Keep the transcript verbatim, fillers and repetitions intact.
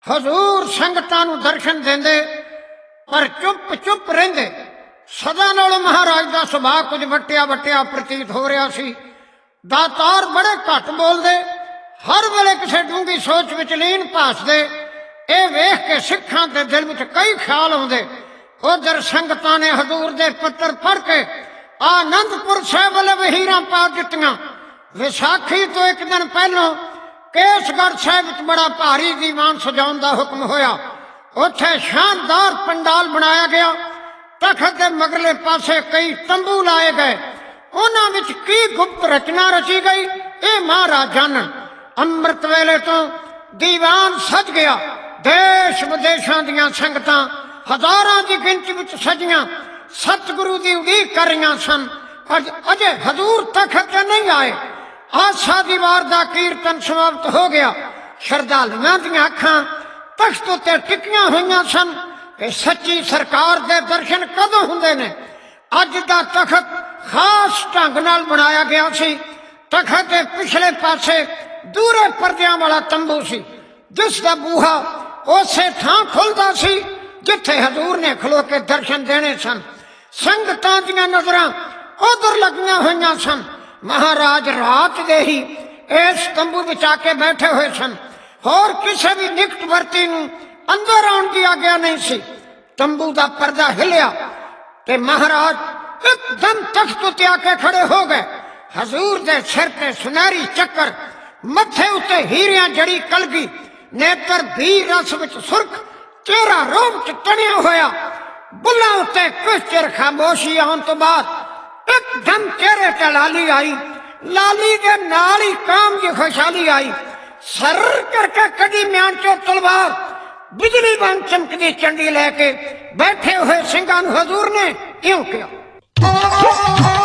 हजूर संगतां नूं दर्शन देंदे पर चुप चुप रहिंदे। सदा नालों महाराज का सुभाव कुछ वटिया वटिया प्रतीत हो रहा सी। दातार बड़े घट बोलते, हर वेले किसी डूंगी सोच विच लीन भासदे। ये वेख के सिखां दे दिल विच कई ख्याल आउंदे। उधर संगतां ने हजूर दे पत्र पढ़ के आनंदपुर साहिब वाले वहीरां पा दित्तियां। विसाखी तो एक दिन पहलों केसगढ़ साहिब विच बड़ा भारी दीवान सजाउण दा हुक्म होया। उत्थे शानदार पंडाल बनाया गया। तखत के मगरले पासे कई तंबू लाए गए। उन्हां विच की गुप्त रचना रची गई, ये महाराज जानन। अमृत वेले तो दीवान सज गया। देश विदेशों दियां संगतां हजारां की गिनती विच सजियां सतगुरु की उड़ीक कर रही सन। अजे हजूर तखत ते नहीं आए। आशा दी वार दा कीर्तन समाप्त हो गया। श्रद्धालुओं दियां अखां तख्त उत्ते टिकियां हुई सन कि सच्ची सरकार दे दर्शन कदों हुंदे ने। अज दा तखत खास ढंग नाल बनाया गया सी। तखत के पिछले पासे दूरे पर्दियां वाला तंबू सी, जिसका बूहा उसे थां खुलदा सी जिथे हजूर ने खलो के दर्शन देने सन। संगतां दियां नजरां उधर लगियां हुई सन। महाराज रात दे ही इस तंबू विच आके बैठे हुए सन। और किसी भी निकटवर्ती नूं अंदर आउण दी आग्या नहीं सी। तंबू का पर्दा हिलिया ते महाराज एकदम तख्त उत्ते आके खड़े हो गए। हजूर दे सिर ते सुनहरी चक्कर, मथे उत्ते हीरियां जड़ी कलगी, नेत्र भी रस विच सुर्ख, चेहरा रोम च तणिया होया। बुल्लां उत्ते कुछ चिर खामोशी आउण तो बाद एकदम चेहरे ते लाली आई। लाली दे नाल ही काम की खुशहाली आई। सर करके कदी म्यान चो तलवार बिजली वांग चमकदी चंडी लैके बैठे हुए सिंघां नूं हजूर ने इउं कहा।